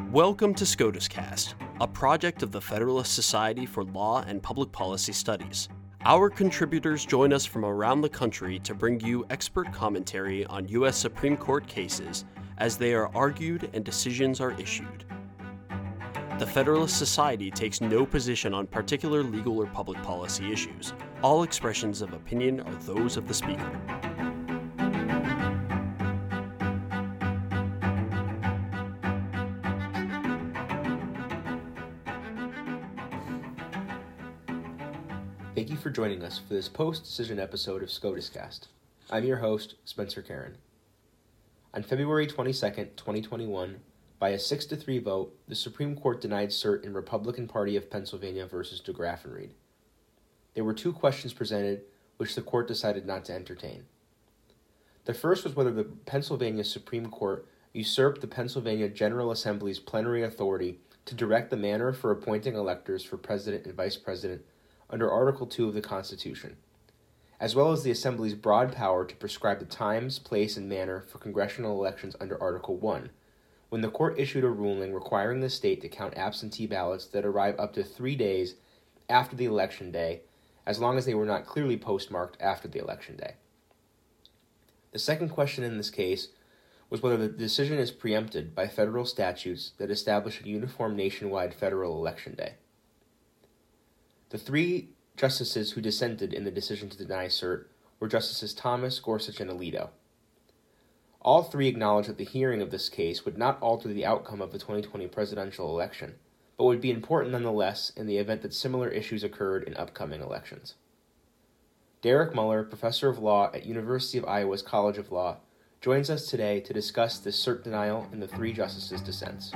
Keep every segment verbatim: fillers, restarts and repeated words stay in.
Welcome to SCOTUScast, a project of the Federalist Society for Law and Public Policy Studies. Our contributors join us from around the country to bring you expert commentary on U S Supreme Court cases as they are argued and decisions are issued. The Federalist Society takes no position on particular legal or public policy issues. All expressions of opinion are those of the speaker. Thank you for joining us for this post-decision episode of SCOTUScast. I'm your host, Spencer Karen. On February twenty-second, twenty twenty-one, by a six to three vote, the Supreme Court denied cert in Republican Party of Pennsylvania versus DeGraff and Reed. There were two questions presented, which the court decided not to entertain. The first was whether the Pennsylvania Supreme Court usurped the Pennsylvania General Assembly's plenary authority to direct the manner for appointing electors for president and vice president under Article two of the Constitution, as well as the Assembly's broad power to prescribe the times, place, and manner for congressional elections under Article one, when the court issued a ruling requiring the state to count absentee ballots that arrive up to three days after the election day, as long as they were not clearly postmarked after the election day. The second question in this case was whether the decision is preempted by federal statutes that establish a uniform nationwide federal election day. The three justices who dissented in the decision to deny cert were Justices Thomas, Gorsuch, and Alito. All three acknowledged that the hearing of this case would not alter the outcome of the twenty twenty presidential election, but would be important nonetheless in the event that similar issues occurred in upcoming elections. Derek Muller, professor of law at University of Iowa's College of Law, joins us today to discuss this cert denial and the three justices' dissents.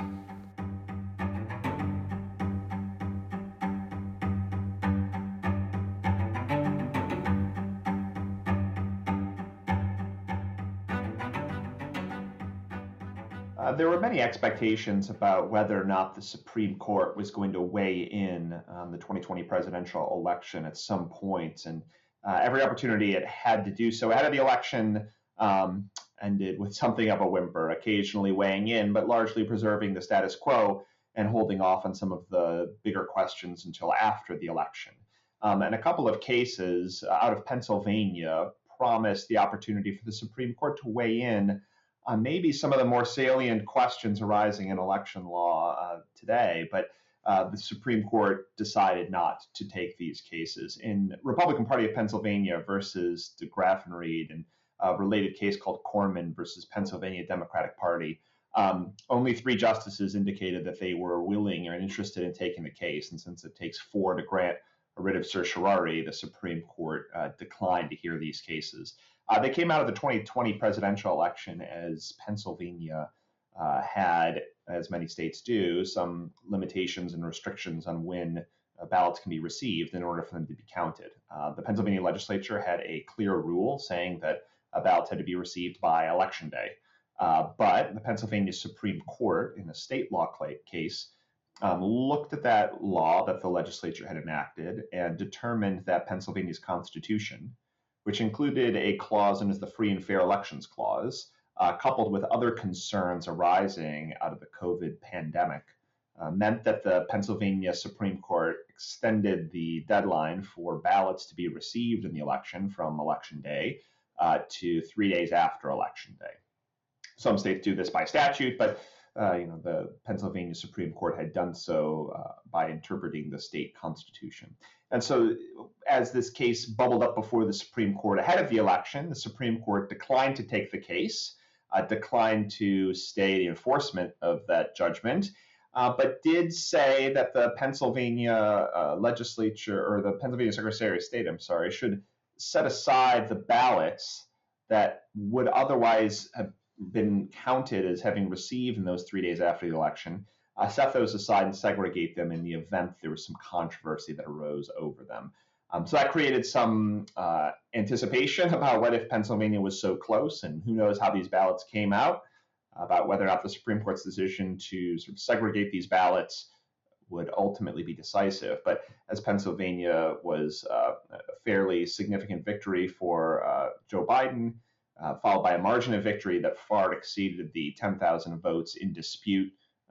Uh, there were many expectations about whether or not the Supreme Court was going to weigh in on the twenty twenty presidential election at some point, and uh, every opportunity it had to do so ahead of the election um, ended with something of a whimper, occasionally weighing in, but largely preserving the status quo and holding off on some of the bigger questions until after the election. Um, and a couple of cases uh, out of Pennsylvania promised the opportunity for the Supreme Court to weigh in on maybe some of the more salient questions arising in election law uh, today, but uh, the Supreme Court decided not to take these cases. In Republican Party of Pennsylvania versus DeGraff and Reed, and a related case called Corman versus Pennsylvania Democratic Party, um, only three justices indicated that they were willing or interested in taking the case, and since it takes four to grant a writ of certiorari, the Supreme Court uh, declined to hear these cases. Uh, they came out of the twenty twenty presidential election as Pennsylvania uh, had, as many states do, some limitations and restrictions on when uh, ballots can be received in order for them to be counted. Uh, the Pennsylvania legislature had a clear rule saying that uh, ballots had to be received by election day. Uh, but the Pennsylvania Supreme Court, in a state law case, um, looked at that law that the legislature had enacted and determined that Pennsylvania's Constitution, which included a clause known as the Free and Fair Elections Clause, uh, coupled with other concerns arising out of the COVID pandemic, uh, meant that the Pennsylvania Supreme Court extended the deadline for ballots to be received in the election from Election Day uh, to three days after Election Day. Some states do this by statute, but uh, you know the Pennsylvania Supreme Court had done so uh, by interpreting the state constitution. And so as this case bubbled up before the Supreme Court ahead of the election, the Supreme Court declined to take the case, uh, declined to stay the enforcement of that judgment, uh, but did say that the Pennsylvania uh, legislature, or the Pennsylvania Secretary of State, I'm sorry, should set aside the ballots that would otherwise have been counted as having received in those three days after the election, Uh, set those aside and segregate them in the event there was some controversy that arose over them. Um, so that created some uh, anticipation about what if Pennsylvania was so close, and who knows how these ballots came out, about whether or not the Supreme Court's decision to sort of segregate these ballots would ultimately be decisive. But as Pennsylvania was uh, a fairly significant victory for uh, Joe Biden, uh, followed by a margin of victory that far exceeded the ten thousand votes in dispute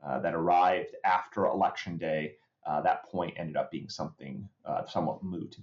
uh, that arrived after Election Day, uh, that point ended up being something uh, somewhat moot.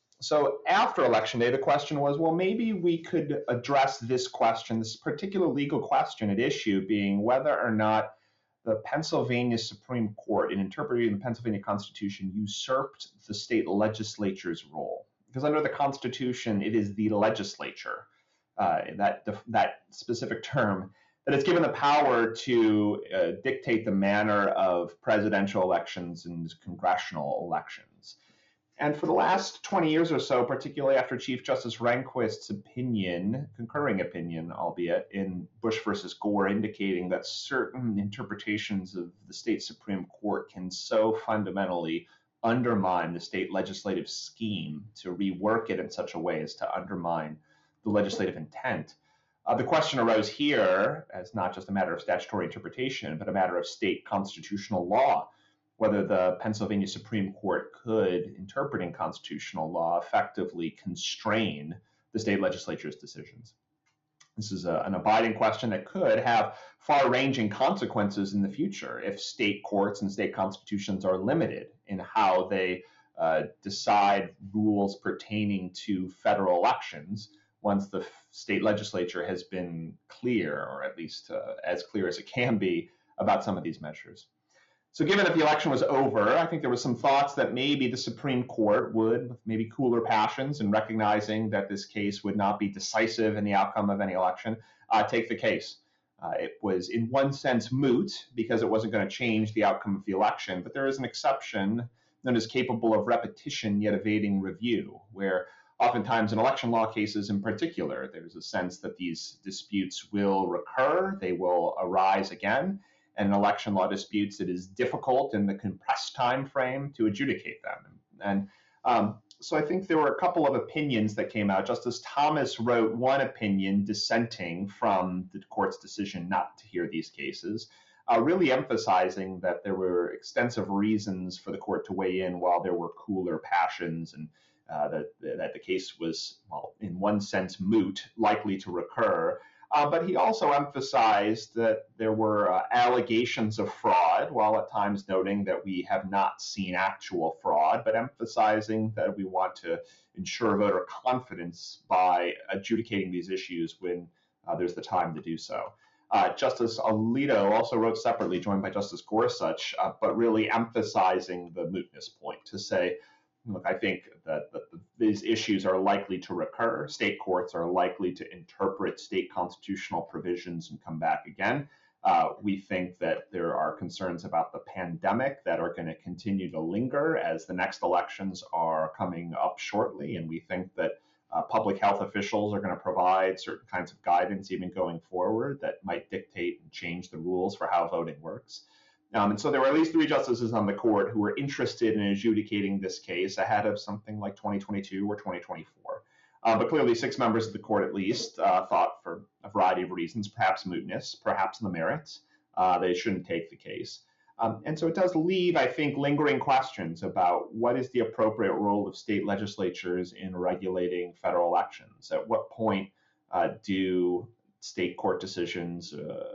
So after Election Day, the question was, well, maybe we could address this question, this particular legal question at issue being whether or not the Pennsylvania Supreme Court, in interpreting the Pennsylvania Constitution, usurped the state legislature's role. Because under the Constitution, it is the legislature, uh, that, that specific term, that it's given the power to uh, dictate the manner of presidential elections and congressional elections. And for the last twenty years or so, particularly after Chief Justice Rehnquist's opinion, concurring opinion, albeit, in Bush versus Gore, indicating that certain interpretations of the state Supreme Court can so fundamentally undermine the state legislative scheme to rework it in such a way as to undermine the legislative intent. Uh, the question arose here as not just a matter of statutory interpretation, but a matter of state constitutional law, whether the Pennsylvania Supreme Court could, interpreting constitutional law, effectively constrain the state legislature's decisions. This is a, an abiding question that could have far-ranging consequences in the future if state courts and state constitutions are limited in how they uh, decide rules pertaining to federal elections once the state legislature has been clear, or at least uh, as clear as it can be, about some of these measures. So given that the election was over, I think there was some thoughts that maybe the Supreme Court would, with maybe cooler passions and recognizing that this case would not be decisive in the outcome of any election, uh, take the case. Uh, it was in one sense moot because it wasn't going to change the outcome of the election, but there is an exception known as capable of repetition yet evading review, where oftentimes in election law cases in particular, there's a sense that these disputes will recur, they will arise again, and in election law disputes, it is difficult in the compressed time frame to adjudicate them. And um, so I think there were a couple of opinions that came out. Justice Thomas wrote one opinion dissenting from the court's decision not to hear these cases, uh, really emphasizing that there were extensive reasons for the court to weigh in while there were cooler passions, and uh, that, that the case was, well, in one sense, moot, likely to recur. Uh, but he also emphasized that there were uh, allegations of fraud, while at times noting that we have not seen actual fraud, but emphasizing that we want to ensure voter confidence by adjudicating these issues when uh, there's the time to do so. Uh, Justice Alito also wrote separately, joined by Justice Gorsuch, uh, but really emphasizing the mootness point to say, look, I think that, that these issues are likely to recur. State courts are likely to interpret state constitutional provisions and come back again. Uh, we think that there are concerns about the pandemic that are going to continue to linger as the next elections are coming up shortly. And we think that uh, public health officials are going to provide certain kinds of guidance even going forward that might dictate and change the rules for how voting works. Um, and so there were at least three justices on the court who were interested in adjudicating this case ahead of something like twenty twenty-two or twenty twenty-four. Uh, but clearly six members of the court at least uh, thought, for a variety of reasons, perhaps mootness, perhaps the merits, uh, they shouldn't take the case. Um, and so it does leave, I think, lingering questions about what is the appropriate role of state legislatures in regulating federal elections. At what point uh, do state court decisions uh,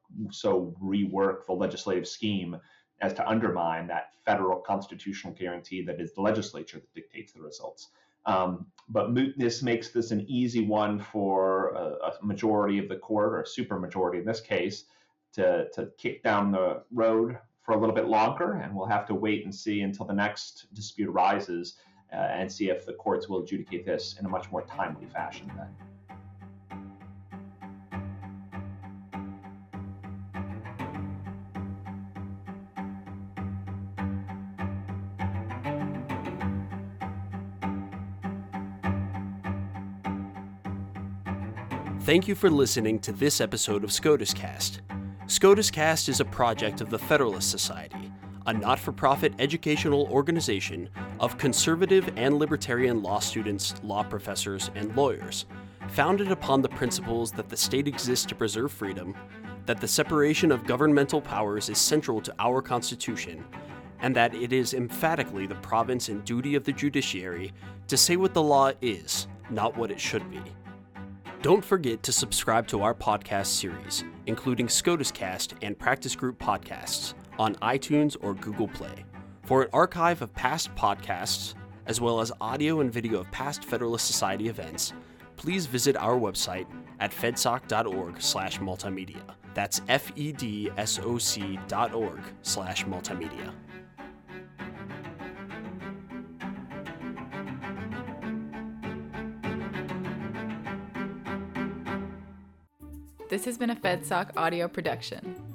so rework the legislative scheme as to undermine that federal constitutional guarantee that is the legislature that dictates the results. Um, but mootness makes this an easy one for a, a majority of the court, or a supermajority in this case, to, to kick down the road for a little bit longer, and we'll have to wait and see until the next dispute arises uh, and see if the courts will adjudicate this in a much more timely fashion then. Thank you for listening to this episode of SCOTUS Cast. SCOTUS Cast is a project of the Federalist Society, a not-for-profit educational organization of conservative and libertarian law students, law professors, and lawyers, founded upon the principles that the state exists to preserve freedom, that the separation of governmental powers is central to our Constitution, and that it is emphatically the province and duty of the judiciary to say what the law is, not what it should be. Don't forget to subscribe to our podcast series, including SCOTUS Cast and Practice Group podcasts, on iTunes or Google Play. For an archive of past podcasts, as well as audio and video of past Federalist Society events, please visit our website at fedsoc.org slash multimedia. That's F-E-D-S-O-C dot org slash multimedia. This has been a FedSoc audio production.